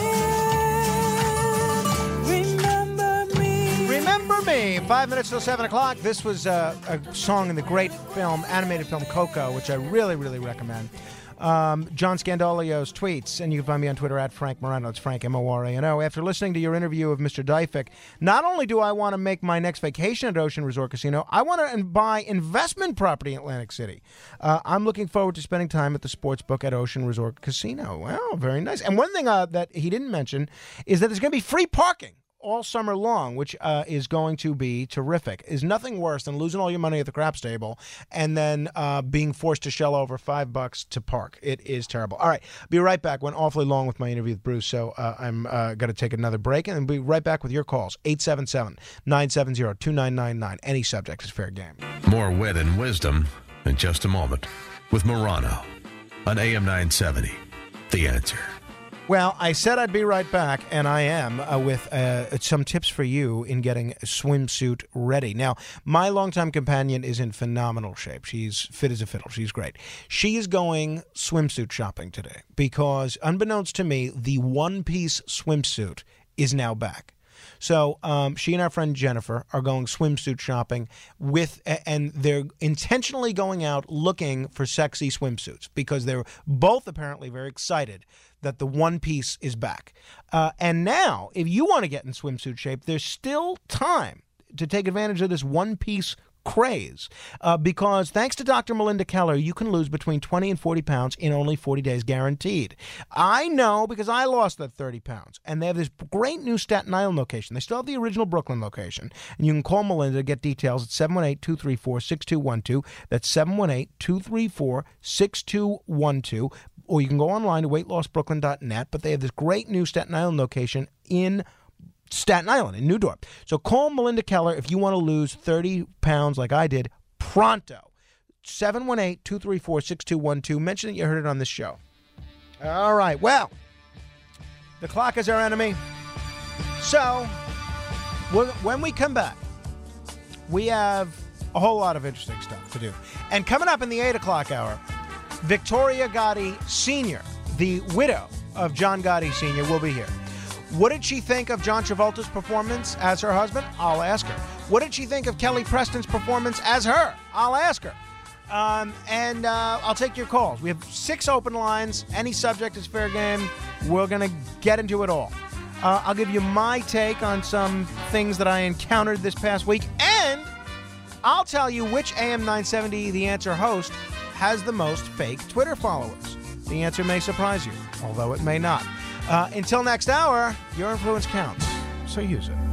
[SPEAKER 14] again. Remember me.
[SPEAKER 2] Remember me. Five minutes till seven o'clock. This was uh, a song in the great film, animated film Coco, which I really, really recommend. Um, John Scandolio's tweets, and you can find me on Twitter at Frank Morano. It's Frank, M O R A N O. After listening to your interview of Mister Dyfik, not only do I want to make my next vacation at Ocean Resort Casino, I want to buy investment property in Atlantic City. Uh, I'm looking forward to spending time at the sports book at Ocean Resort Casino. Wow, very nice. And one thing uh, that he didn't mention is that there's going to be free parking all summer long, which uh, is going to be terrific. Is nothing worse than losing all your money at the craps table and then uh, being forced to shell over five bucks to park. It is terrible. All right, be right back. Went awfully long with my interview with Bruce, so uh, I'm uh, going to take another break and be right back with your calls. eight seven seven, nine seven zero, two nine nine nine. Any subject is fair game.
[SPEAKER 1] More wit and wisdom in just a moment with Morano on A M nine seventy, The Answer.
[SPEAKER 2] Well, I said I'd be right back, and I am, uh, with uh, some tips for you in getting a swimsuit ready. Now, my longtime companion is in phenomenal shape. She's fit as a fiddle. She's great. She is going swimsuit shopping today because, unbeknownst to me, the one-piece swimsuit is now back. So um, she and our friend Jennifer are going swimsuit shopping with, and they're intentionally going out looking for sexy swimsuits because they're both apparently very excited that the one piece is back. Uh, and now, if you want to get in swimsuit shape, there's still time to take advantage of this one piece craze uh, because thanks to Doctor Melinda Keller, you can lose between twenty and forty pounds in only forty days guaranteed. I know because I lost that thirty pounds, and they have this great new Staten Island location. They still have the original Brooklyn location, and you can call Melinda to get details at seven one eight, two three four, six two one two. That's seven one eight, two three four, six two one two. Or you can go online to weight loss brooklyn dot net, but they have this great new Staten Island location in Staten Island, in New Dorp. So call Melinda Keller if you want to lose thirty pounds like I did pronto. seven one eight, two three four, six two one two. Mention that you heard it on this show. All right, well, the clock is our enemy. So when we come back, we have a whole lot of interesting stuff to do. And coming up in the eight o'clock hour, Victoria Gotti Senior, the widow of John Gotti Senior, will be here. What did she think of John Travolta's performance as her husband? I'll ask her. What did she think of Kelly Preston's performance as her? I'll ask her. Um, and uh, I'll take your calls. We have six open lines. Any subject is fair game. We're going to get into it all. Uh, I'll give you my take on some things that I encountered this past week. And I'll tell you which A M nine seventy The Answer host has the most fake Twitter followers. The answer may surprise you, although it may not. Uh, until next hour, your influence counts, so use it.